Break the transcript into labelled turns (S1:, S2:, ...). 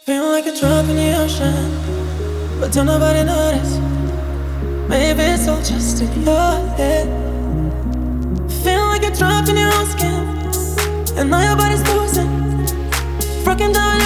S1: Feel like a drop in the ocean, but don't nobody notice. Maybe it's all just in your head. Feel like a drop in your own skin, and now your body's losing. Broken down